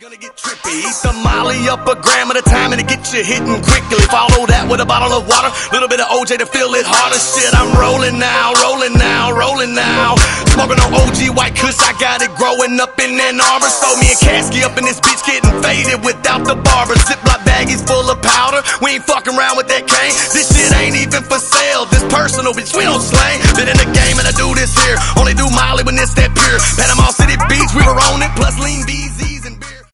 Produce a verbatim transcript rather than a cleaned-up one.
gonna get trippy. Eat the molly up a gram at a time and it get you hitting quickly. Follow that with a bottle of water, little bit of O J to feel it harder. Shit, I'm rolling now, rolling now, rolling now. Smoking on O G white kush, I got it growing up in Ann Arbor. So me and Kasky up in this bitch getting faded without the barber. Ziploc baggies full of powder, we ain't fucking around with that cane. This shit ain't even for sale, this personal, bitch, we don't slang. Been in the game and I do this here, only do molly when it's that pure. Panama City Beach, we were on it, plus lean bees.